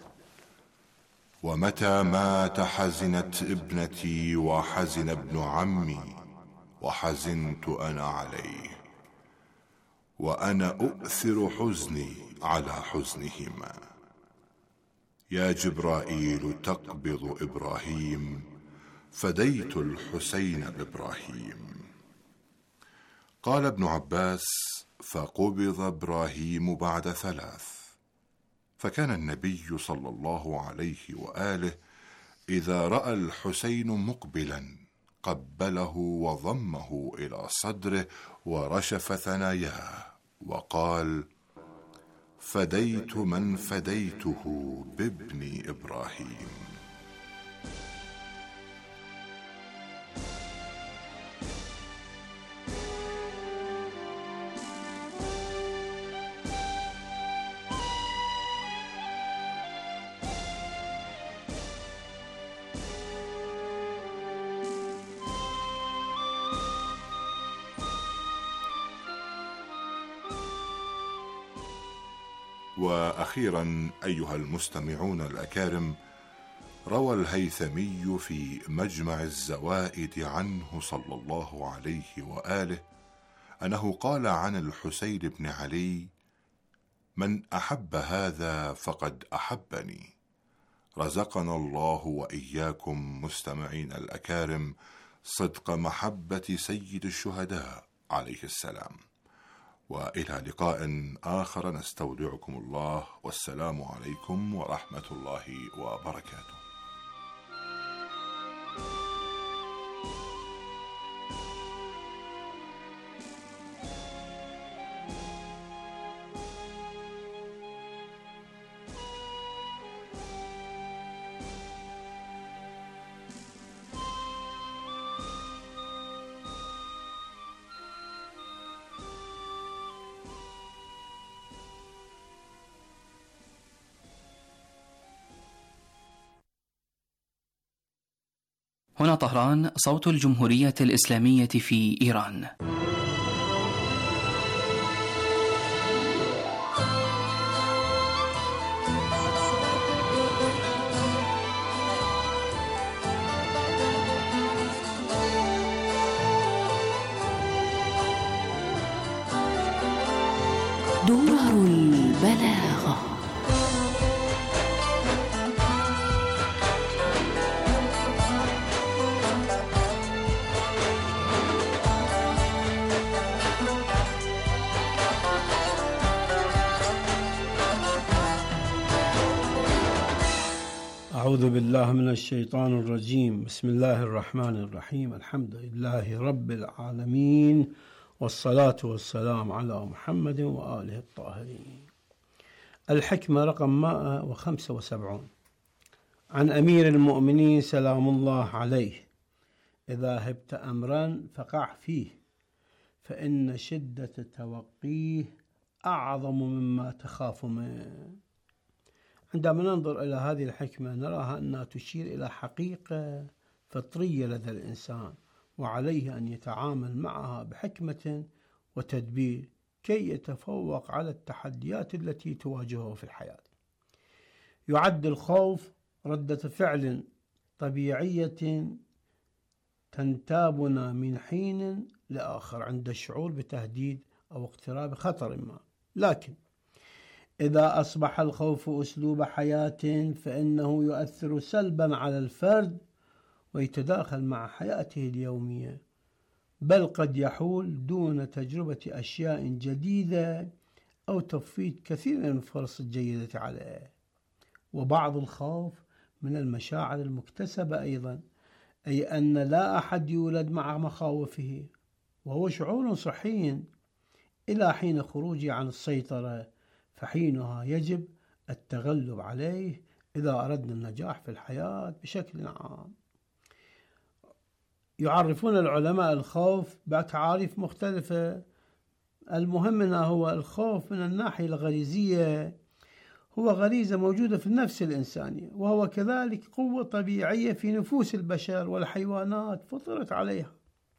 [SPEAKER 10] ومتى مات حزنت ابنتي وحزن ابن عمي وحزنت أنا عليه، وأنا أؤثر حزني على حزنهما. يا جبرائيل تقبض إبراهيم، فديت الحسين بإبراهيم. قال ابن عباس: فقبض إبراهيم بعد ثلاث. فكان النبي صلى الله عليه وآله إذا رأى الحسين مقبلا قبله وضمه إلى صدره ورشف ثناياه وقال: فديت من فديته بابن إبراهيم. وأخيرا أيها المستمعون الأكارم، روى الهيثمي في مجمع الزوائد عنه صلى الله عليه وآله أنه قال عن الحسين بن علي: من أحب هذا فقد أحبني. رزقنا الله وإياكم مستمعين الأكارم صدق محبة سيد الشهداء عليه السلام. وإلى لقاء آخر نستودعكم الله، والسلام عليكم ورحمة الله وبركاته.
[SPEAKER 11] هنا طهران، صوت الجمهورية الإسلامية في إيران.
[SPEAKER 12] درر البلاغة.
[SPEAKER 13] أعوذ بالله من الشيطان الرجيم. بسم الله الرحمن الرحيم. الحمد لله رب العالمين، والصلاة والسلام على محمد وآله الطاهرين. الحكمة رقم مئة وخمسة وسبعين. عن أمير المؤمنين سلام الله عليه: إذا هبت أمرا فقع فيه، فإن شدة توقيه أعظم مما تخاف منه. عندما ننظر إلى هذه الحكمة نراها أنها تشير إلى حقيقة فطرية لدى الإنسان، وعليه أن يتعامل معها بحكمة وتدبير كي يتفوق على التحديات التي تواجهه في الحياة. يعد الخوف ردة فعل طبيعية تنتابنا من حين لآخر عند الشعور بتهديد أو اقتراب خطر ما، لكن إذا أصبح الخوف أسلوب حياة فإنه يؤثر سلبا على الفرد ويتداخل مع حياته اليومية، بل قد يحول دون تجربة أشياء جديدة أو تفويت كثير من الفرص الجيدة عليه. وبعض الخوف من المشاعر المكتسبة أيضا، أي أن لا أحد يولد مع مخاوفه، وهو شعور صحي إلى حين خروجه عن السيطرة، فحينها يجب التغلب عليه إذا أردنا النجاح في الحياة بشكل عام. يعرفون العلماء الخوف بتعاريف مختلفة. المهم هنا هو الخوف من الناحية الغريزية، هو غريزة موجودة في النفس الإنسانية، وهو كذلك قوة طبيعية في نفوس البشر والحيوانات فطرت عليها.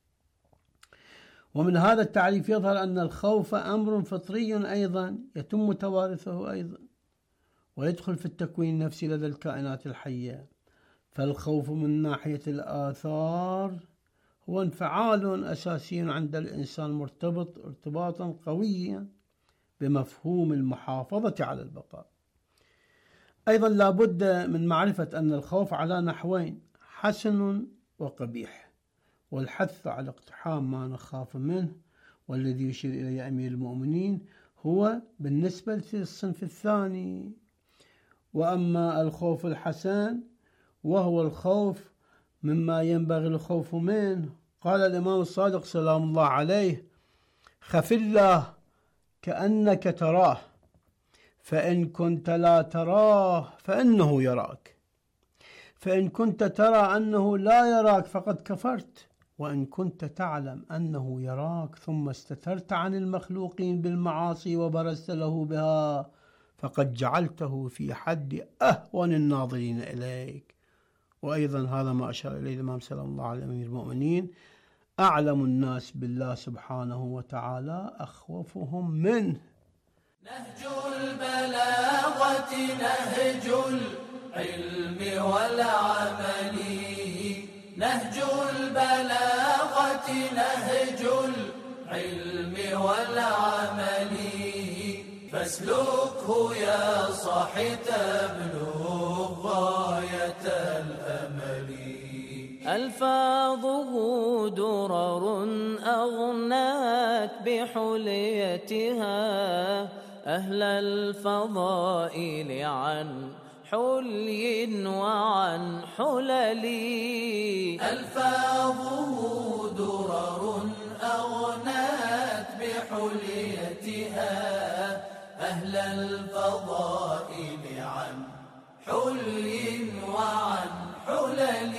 [SPEAKER 13] ومن هذا التعريف يظهر أن الخوف أمر فطري أيضا يتم توارثه أيضا، ويدخل في التكوين النفسي لدى الكائنات الحية. فالخوف من ناحية الآثار هو انفعال أساسي عند الإنسان مرتبط ارتباطا قويا بمفهوم المحافظة على البقاء. أيضا لا بد من معرفة أن الخوف على نحوين، حسن وقبيح، والحث على اقتحام ما نخاف منه والذي يشير إليه أمير المؤمنين هو بالنسبة للصنف الثاني. وأما الخوف الحسن وهو الخوف مما ينبغي الخوف منه، قال الإمام الصادق سلام الله عليه: خف الله كأنك تراه، فإن كنت لا تراه فإنه يراك، فإن كنت ترى أنه لا يراك فقد كفرت، وإن كنت تعلم أنه يراك ثم استترت عن المخلوقين بالمعاصي وبرزت له بها فقد جعلته في حد أهون الناظرين إليك. وأيضا هذا ما أشار إليه الإمام سلام الله عليه أمير المؤمنين: أعلم الناس بالله سبحانه وتعالى أخوفهم منه.
[SPEAKER 9] نهج البلاغة نهج العلم والعمل، نهج البلاغة نهج العلم والعمل، فاسلكه يا صاحي تبلغ غاية الأمل.
[SPEAKER 14] ألفاظه درر أغنات بحليتها أهل الفضائل عن حلي وعن حلل.
[SPEAKER 9] ألفاظه درر أغنات بحليتها أهل الفضائل عن حلي وعن حلل.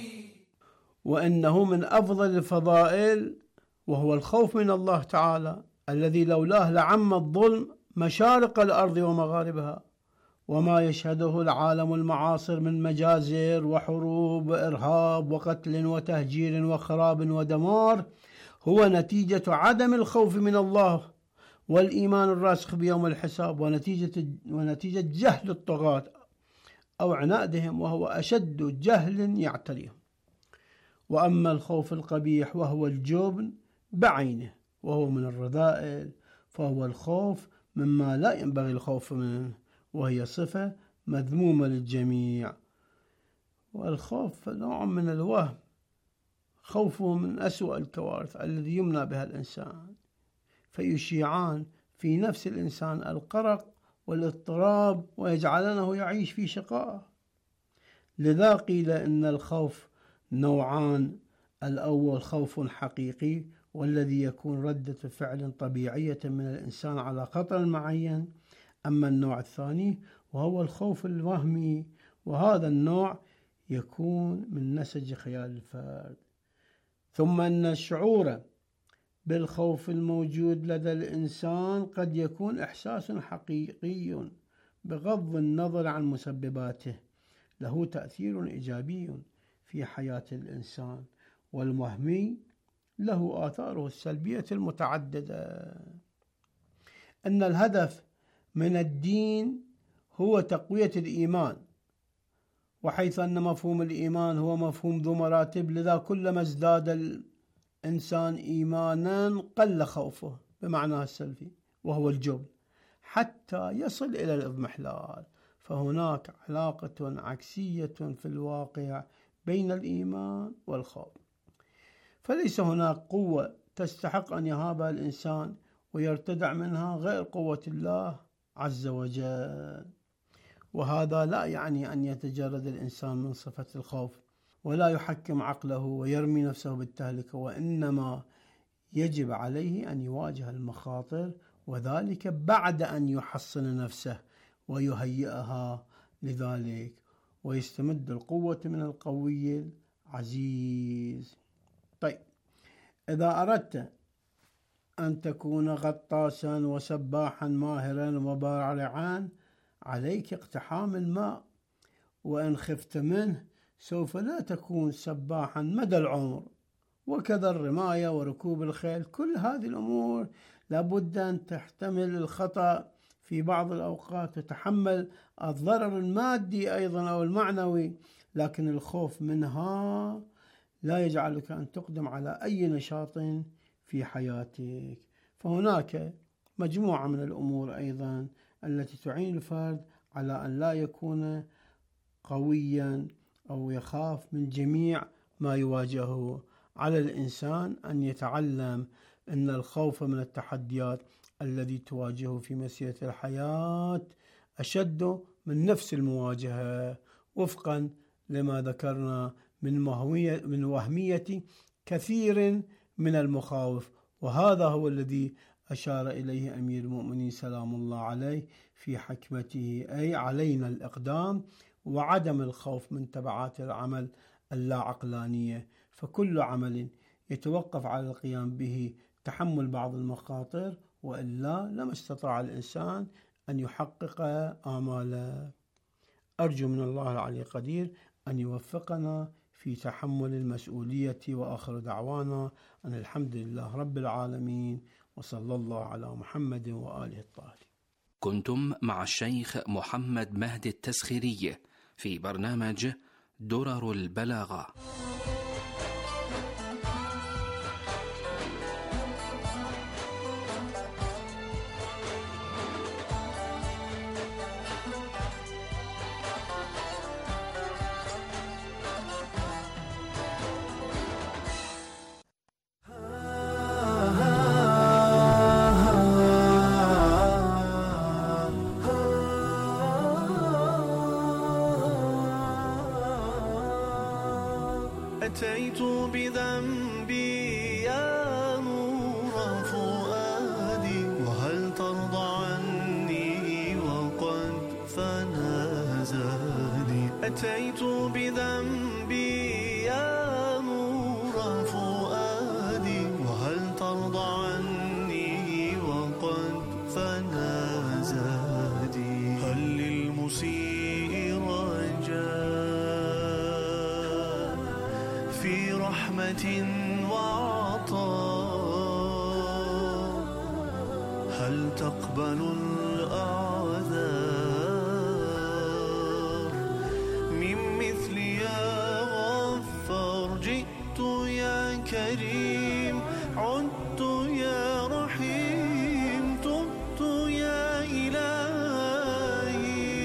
[SPEAKER 13] وإنه من أفضل الفضائل وهو الخوف من الله تعالى الذي لولاه لعم الظلم مشارق الأرض ومغاربها، وما يشهده العالم المعاصر من مجازر وحروب وإرهاب وقتل وتهجير وخراب ودمار هو نتيجة عدم الخوف من الله والإيمان الراسخ بيوم الحساب، ونتيجة ونتيجة جهل الطغاة أو عنادهم، وهو أشد جهل يعتريهم. وأما الخوف القبيح وهو الجبن بعينه وهو من الرذائل، فهو الخوف مما لا ينبغي الخوف منه، وهي صفة مذمومة للجميع. والخوف نوع من الوهم، خوفه من أسوأ الكوارث الذي يمنع بها الإنسان، فيشيعان في نفس الإنسان القلق والاضطراب ويجعلنه يعيش في شقاء. لذا قيل إن الخوف نوعان: الأول خوف حقيقي والذي يكون ردة فعل طبيعية من الإنسان على خطر معين، أما النوع الثاني وهو الخوف الوهمي، وهذا النوع يكون من نسج خيال الفرد. ثم أن الشعور بالخوف الموجود لدى الإنسان قد يكون إحساس حقيقي بغض النظر عن مسبباته، له تأثير إيجابي في حياة الإنسان، والوهمي له آثاره السلبية المتعددة. أن الهدف من الدين هو تقوية الإيمان، وحيث أن مفهوم الإيمان هو مفهوم ذو مراتب، لذا كلما ازداد الإنسان إيمانا قل خوفه بمعناه السلبي وهو الجبن حتى يصل إلى الإضمحلال. فهناك علاقة عكسية في الواقع بين الإيمان والخوف. فليس هناك قوة تستحق أن يهابها الإنسان ويرتدع منها غير قوة الله عز وجل. وهذا لا يعني أن يتجرد الإنسان من صفة الخوف ولا يحكم عقله ويرمي نفسه بالتهلكة، وإنما يجب عليه أن يواجه المخاطر، وذلك بعد أن يحصن نفسه ويهيئها لذلك ويستمد القوة من القوي العزيز. طيب، إذا أردت أن تكون غطاسا وسباحا ماهرا وبارعا عليك اقتحام الماء، وإن خفت منه سوف لا تكون سباحا مدى العمر. وكذا الرماية وركوب الخيل، كل هذه الأمور لابد أن تحتمل الخطأ في بعض الأوقات وتحمل الضرر المادي أيضا أو المعنوي، لكن الخوف منها لا يجعلك أن تقدم على أي نشاط في حياتك. فهناك مجموعة من الأمور أيضا التي تعين الفرد على أن لا يكون قويا أو يخاف من جميع ما يواجهه. على الإنسان أن يتعلم أن الخوف من التحديات الذي تواجهه في مسيرة الحياة أشد من نفس المواجهة، وفقا لما ذكرنا من من وهمية كثير من المخاوف. وهذا هو الذي أشار إليه أمير المؤمنين سلام الله عليه في حكمته، أي علينا الإقدام وعدم الخوف من تبعات العمل اللا عقلانية. فكل عمل يتوقف على القيام به تحمل بعض المخاطر، وإلا لما استطاع الإنسان أن يحقق آماله. أرجو من الله العلي القدير أن يوفقنا في تحمل المسؤولية، وآخر دعوانا أن الحمد لله رب العالمين، وصلى الله على محمد وآله الطاهرين.
[SPEAKER 11] كنتم مع الشيخ محمد مهدي التسخيري في برنامج درر البلاغة.
[SPEAKER 15] أتيت بذنبي يا نور فؤادي، وهل ترضى عني وقد فنى زادي. أتيت بذنبي يا نور فؤادي، وهل ترضى عني وقد فنى زادي. هل للمسيء رجاء في رحمة وعطاء؟ هل تقبل الأعذار من مثل يا غفار؟ جئت يا كريم، عدت يا رحيم، تبت يا إلهي.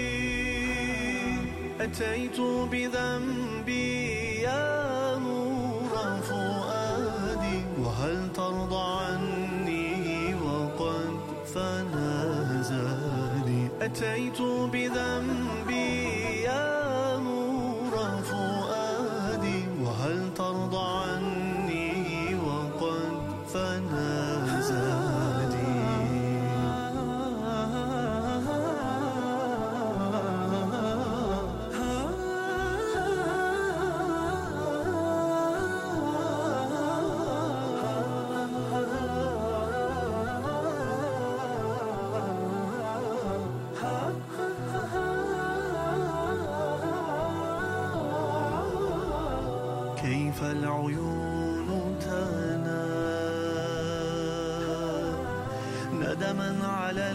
[SPEAKER 15] أتيت بذنبي يا نور فؤادي، وهل ترضى عني وقد فنى زادي. أتيت بذنبي يا نور فؤادي، وهل ترضى عني وقد فنى زادي. كيف العيون تنام ندما على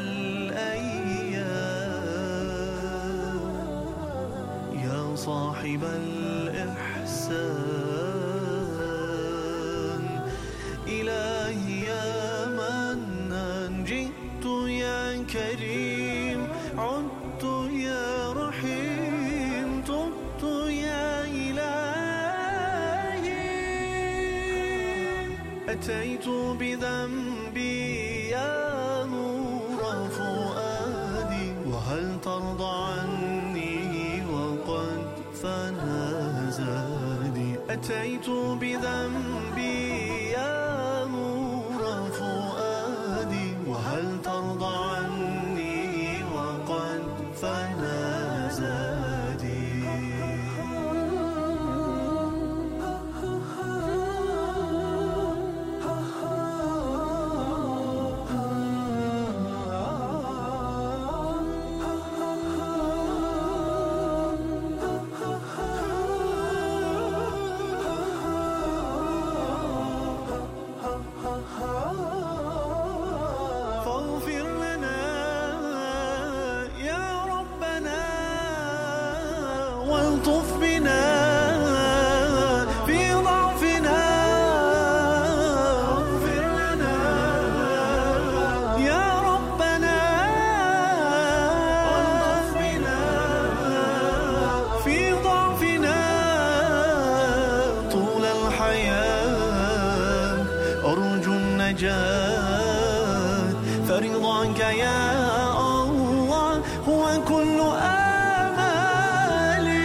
[SPEAKER 15] الأيام، يا صاحب الإحسان. إلهي يا منان، جئت يا كريم، عدت يا رحيم، تبت يا إلهي. أتيت بذنبي يا نور فؤادي وهل ترضى عني وقد فنى زادي أتيت بذنبي يا نور فؤادي وهل ترضى عني وقد فنى زادي فاغفر لنا يا ربنا والطف بنا في ضعفنا اغفر لنا يا ربنا والطف بنا في ضعفنا طول الحياة أرجو النجاة فرضاك يا الله هو كل آمالي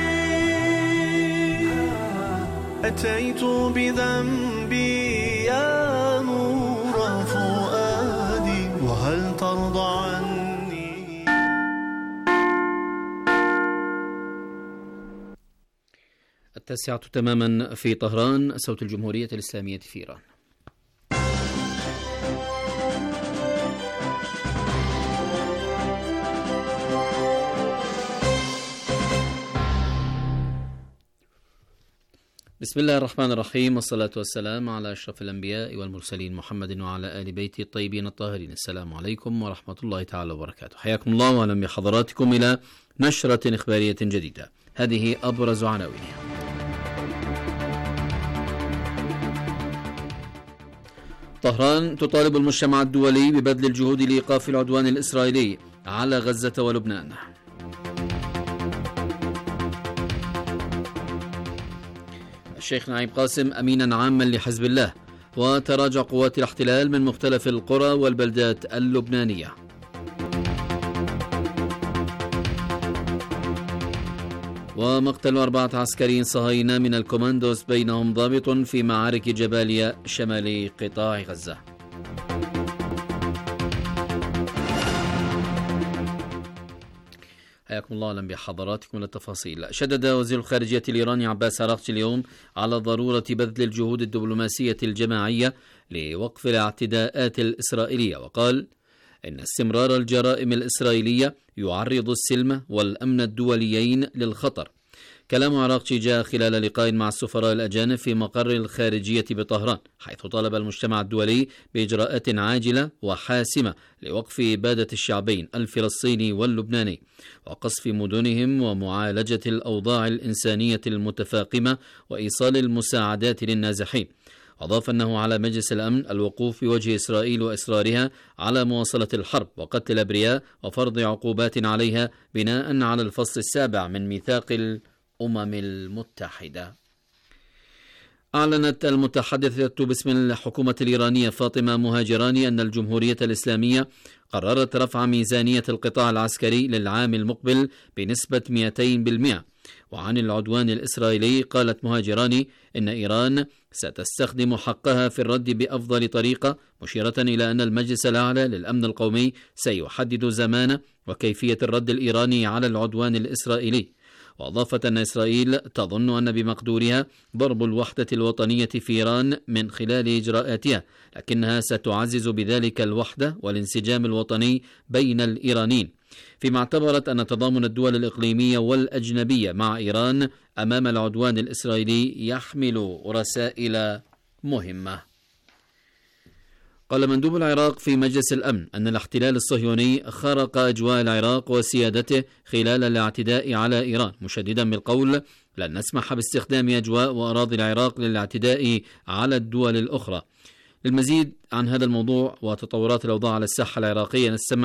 [SPEAKER 15] أتيت بذنبي يا نور فؤادي وهل ترضى عني.
[SPEAKER 1] التاسعة تماما في طهران، صوت الجمهورية الإسلامية في إيران. بسم الله الرحمن الرحيم، والصلاة والسلام على أشرف الأنبياء والمرسلين محمد وعلى آل بيته الطيبين الطاهرين. السلام عليكم ورحمة الله تعالى وبركاته. حياكم الله وأهلا بحضراتكم إلى نشرة إخبارية جديدة. هذه أبرز عناوينها. طهران تطالب المجتمع الدولي ببذل الجهود لإيقاف العدوان الإسرائيلي على غزة ولبنان. الشيخ نعيم قاسم أمينا عاما لحزب الله، وتراجع قوات الاحتلال من مختلف القرى والبلدات اللبنانية. ومقتل أربعة عسكريين صهاينة من الكوماندوز بينهم ضابط في معارك جباليا شمال قطاع غزة. حياكم الله اهلا بحضراتكم للتفاصيل. شدد وزير الخارجية الإيراني عباس عراقچي اليوم على ضرورة بذل الجهود الدبلوماسية الجماعية لوقف الاعتداءات الإسرائيلية، وقال إن استمرار الجرائم الإسرائيلية يعرض السلم والأمن الدوليين للخطر. كلام عراقچي جاء خلال لقاء مع السفراء الأجانب في مقر الخارجية بطهران، حيث طالب المجتمع الدولي بإجراءات عاجلة وحاسمة لوقف إبادة الشعبين الفلسطيني واللبناني وقصف مدنهم ومعالجة الأوضاع الإنسانية المتفاقمة وإيصال المساعدات للنازحين. أضاف أنه على مجلس الأمن الوقوف بوجه إسرائيل وإصرارها على مواصلة الحرب وقتل الأبرياء وفرض عقوبات عليها بناء على الفصل السابع من ميثاق الأمم المتحدة. أعلنت المتحدثة باسم الحكومة الإيرانية فاطمة مهاجراني أن الجمهورية الإسلامية قررت رفع ميزانية القطاع العسكري للعام المقبل بنسبة مئتين بالمئة. وعن العدوان الإسرائيلي قالت مهاجراني إن إيران ستستخدم حقها في الرد بأفضل طريقة، مشيرة إلى أن المجلس الأعلى للأمن القومي سيحدد زمان وكيفية الرد الإيراني على العدوان الإسرائيلي. وأضافت أن إسرائيل تظن أن بمقدورها ضرب الوحدة الوطنية في إيران من خلال إجراءاتها، لكنها ستعزز بذلك الوحدة والانسجام الوطني بين الإيرانيين، فيما اعتبرت أن تضامن الدول الإقليمية والأجنبية مع إيران أمام العدوان الإسرائيلي يحمل رسائل مهمة. قال مندوب العراق في مجلس الأمن أن الاحتلال الصهيوني خرق أجواء العراق وسيادته خلال الاعتداء على إيران، مشددا بالقول لن نسمح باستخدام أجواء وأراضي العراق للاعتداء على الدول الأخرى. للمزيد عن هذا الموضوع وتطورات الأوضاع على الساحة العراقية نستمع